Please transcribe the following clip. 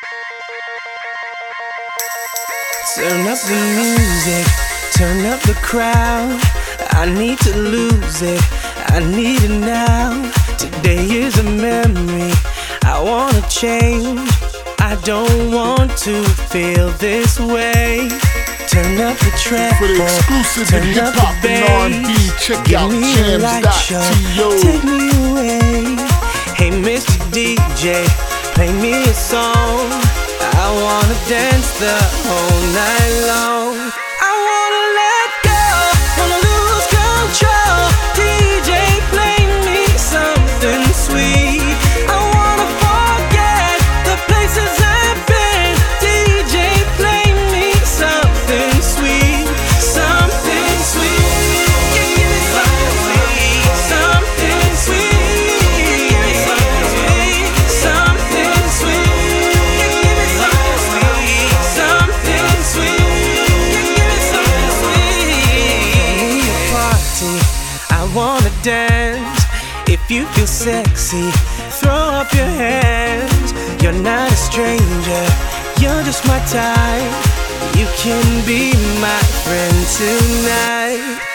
Turn up the music, turn up the crowd. I need to lose it, I need it now. Today is a memory, I wanna change. I don't want to feel this way. Turn up the treble, for the exclusive turn hip up hop the and R&B, bass. check Give out me a light show, jams.to. take me away. Hey Mr. DJ, play me a song. I wanna dance the whole night long. I wanna let go, wanna lose control. DJ, play me something sweet. I wanna forget the places I've been. DJ, play me something sweet, something sweet. Give me something sweet, something sweet. Give me something sweet, something sweet. Give me something sweet, something sweet. Give me something sweet. A party, I wanna dance. If you feel sexy, throw up your hands. You're not a stranger, you're just my type. You can be my friend tonight.